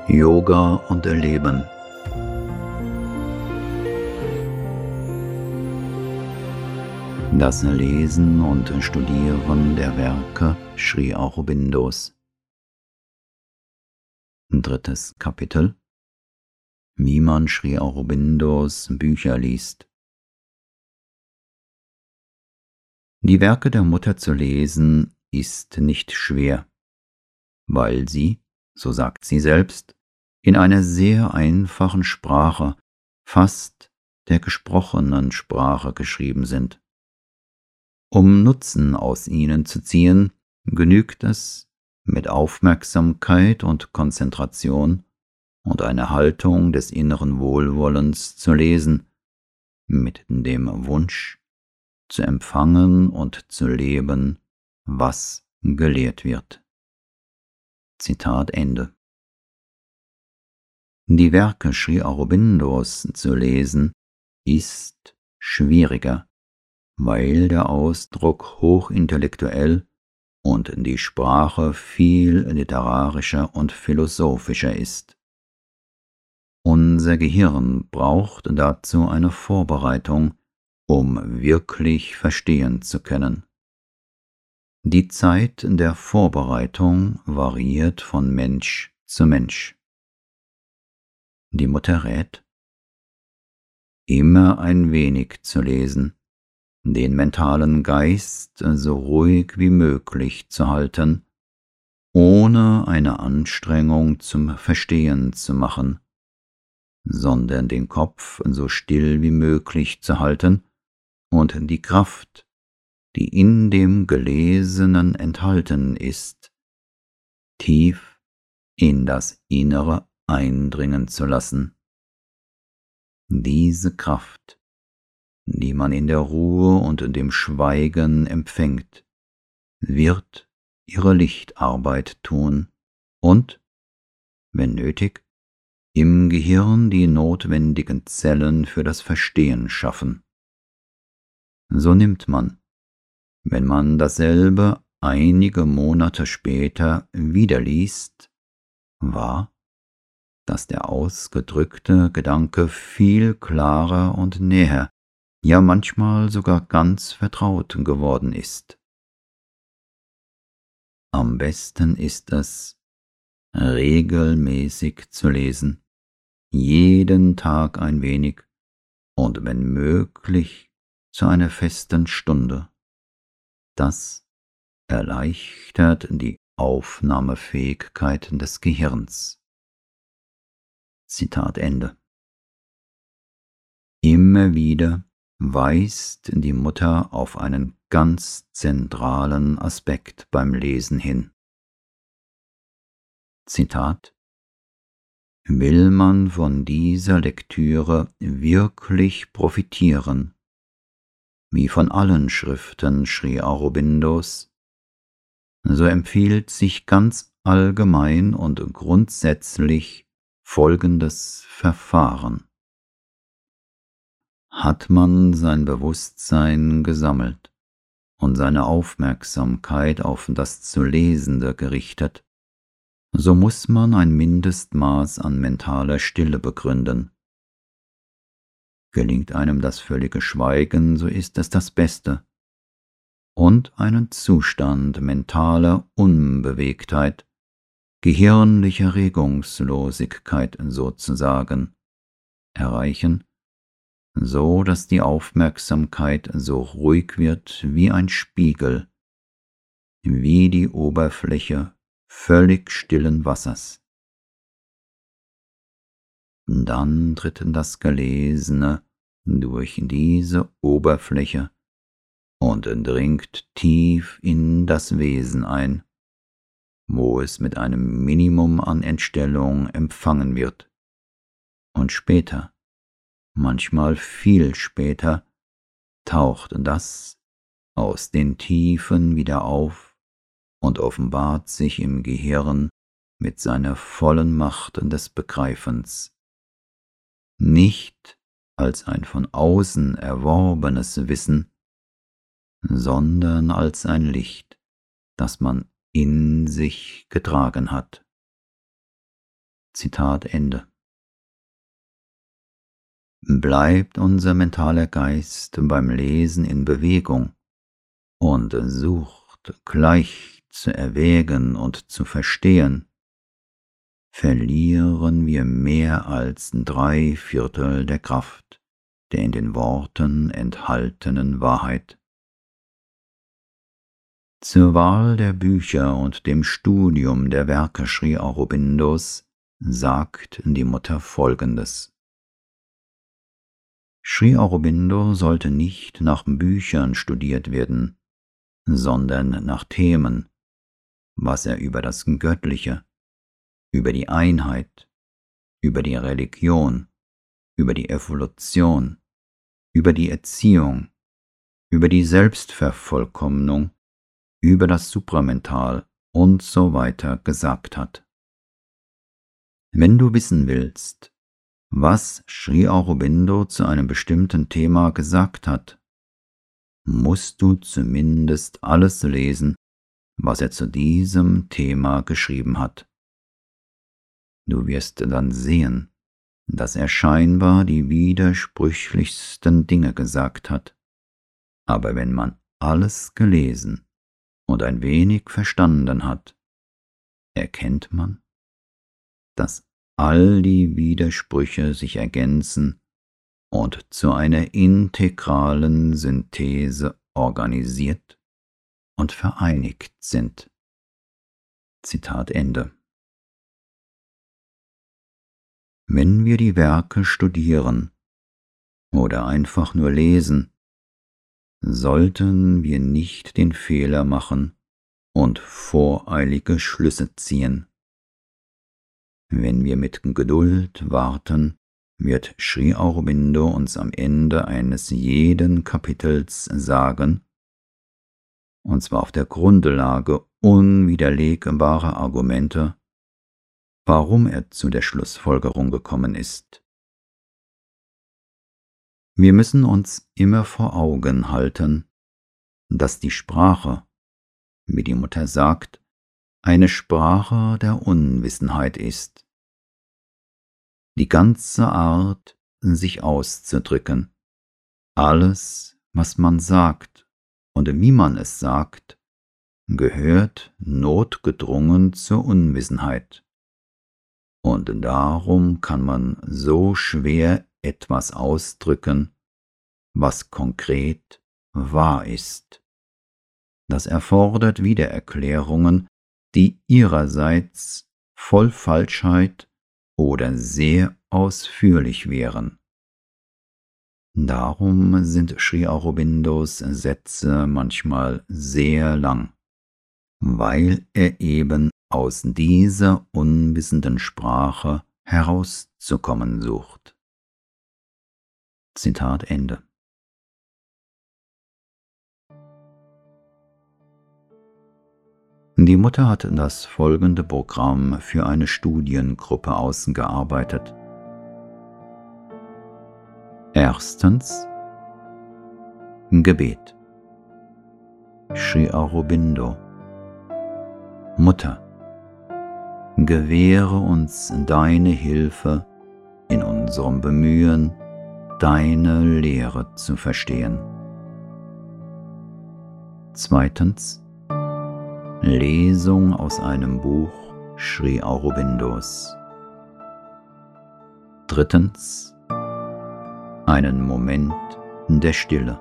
Yoga und Erleben. Das Lesen und Studieren der Werke Sri Aurobindos. 3. Kapitel: Wie man Sri Aurobindos Bücher liest. Die Werke der Mutter zu lesen ist nicht schwer, weil sie, so sagt sie selbst, in einer sehr einfachen Sprache, fast der gesprochenen Sprache geschrieben sind. Um Nutzen aus ihnen zu ziehen, genügt es, mit Aufmerksamkeit und Konzentration und einer Haltung des inneren Wohlwollens zu lesen, mit dem Wunsch, zu empfangen und zu leben, was gelehrt wird. Zitat Ende. Die Werke Sri Aurobindos zu lesen ist schwieriger, weil der Ausdruck hochintellektuell und die Sprache viel literarischer und philosophischer ist. Unser Gehirn braucht dazu eine Vorbereitung, um wirklich verstehen zu können. Die Zeit der Vorbereitung variiert von Mensch zu Mensch. Die Mutter rät, immer ein wenig zu lesen, den mentalen Geist so ruhig wie möglich zu halten, ohne eine Anstrengung zum Verstehen zu machen, sondern den Kopf so still wie möglich zu halten und die Kraft, die in dem Gelesenen enthalten ist, tief in das Innere eindringen zu lassen. Diese Kraft, die man in der Ruhe und dem Schweigen empfängt, wird ihre Lichtarbeit tun und, wenn nötig, im Gehirn die notwendigen Zellen für das Verstehen schaffen. So nimmt man, wenn man dasselbe einige Monate später wieder liest, wahr, dass der ausgedrückte Gedanke viel klarer und näher, ja manchmal sogar ganz vertraut geworden ist. Am besten ist es, regelmäßig zu lesen, jeden Tag ein wenig und wenn möglich zu einer festen Stunde. Das erleichtert die Aufnahmefähigkeit des Gehirns. Zitat Ende. Immer wieder weist die Mutter auf einen ganz zentralen Aspekt beim Lesen hin. Zitat: Will man von dieser Lektüre wirklich profitieren, wie von allen Schriften Sri Aurobindos, so empfiehlt sich ganz allgemein und grundsätzlich folgendes Verfahren. Hat man sein Bewusstsein gesammelt und seine Aufmerksamkeit auf das zu Lesende gerichtet, so muss man ein Mindestmaß an mentaler Stille begründen. Gelingt einem das völlige Schweigen, so ist es das Beste, und einen Zustand mentaler Unbewegtheit, gehirnlicher Regungslosigkeit sozusagen, erreichen, so dass die Aufmerksamkeit so ruhig wird wie ein Spiegel, wie die Oberfläche völlig stillen Wassers. Dann tritt das Gelesene durch diese Oberfläche und dringt tief in das Wesen ein, wo es mit einem Minimum an Entstellung empfangen wird. Und später, manchmal viel später, taucht das aus den Tiefen wieder auf und offenbart sich im Gehirn mit seiner vollen Macht des Begreifens. Nicht als ein von außen erworbenes Wissen, sondern als ein Licht, das man in sich getragen hat. Zitat Ende. Bleibt unser mentaler Geist beim Lesen in Bewegung und sucht gleich zu erwägen und zu verstehen, verlieren wir mehr als 3/4 der Kraft der in den Worten enthaltenen Wahrheit. Zur Wahl der Bücher und dem Studium der Werke Sri Aurobindos sagt die Mutter Folgendes: Sri Aurobindo sollte nicht nach Büchern studiert werden, sondern nach Themen, was er über das Göttliche, über die Einheit, über die Religion, über die Evolution, über die Erziehung, über die Selbstvervollkommnung, über das Supramental und so weiter gesagt hat. Wenn du wissen willst, was Sri Aurobindo zu einem bestimmten Thema gesagt hat, musst du zumindest alles lesen, was er zu diesem Thema geschrieben hat. Du wirst dann sehen, dass er scheinbar die widersprüchlichsten Dinge gesagt hat. Aber wenn man alles gelesen und ein wenig verstanden hat, erkennt man, dass all die Widersprüche sich ergänzen und zu einer integralen Synthese organisiert und vereinigt sind. Zitat Ende. Wenn wir die Werke studieren oder einfach nur lesen, sollten wir nicht den Fehler machen und voreilige Schlüsse ziehen. Wenn wir mit Geduld warten, wird Sri Aurobindo uns am Ende eines jeden Kapitels sagen, und zwar auf der Grundlage unwiderlegbarer Argumente, warum er zu der Schlussfolgerung gekommen ist. Wir müssen uns immer vor Augen halten, dass die Sprache, wie die Mutter sagt, eine Sprache der Unwissenheit ist. Die ganze Art, sich auszudrücken, alles, was man sagt und wie man es sagt, gehört notgedrungen zur Unwissenheit. Und darum kann man so schwer etwas ausdrücken, was konkret wahr ist. Das erfordert Wiedererklärungen, die ihrerseits voll Falschheit oder sehr ausführlich wären. Darum sind Sri Aurobindos Sätze manchmal sehr lang, weil er eben aus dieser unwissenden Sprache herauszukommen sucht. Zitat Ende. Die Mutter hat das folgende Programm für eine Studiengruppe ausgearbeitet. Erstens Gebet. Sri Aurobindo: Mutter, gewähre uns deine Hilfe in unserem Bemühen, deine Lehre zu verstehen. Zweitens Lesung aus einem Buch Sri Aurobindos. Drittens einen Moment der Stille.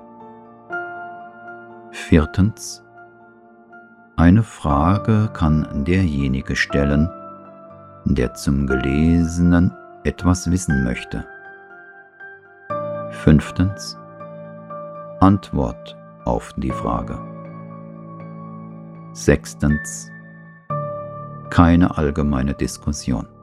Viertens eine Frage kann derjenige stellen, der zum Gelesenen etwas wissen möchte. Fünftens Antwort auf die Frage. Sechstens keine allgemeine Diskussion.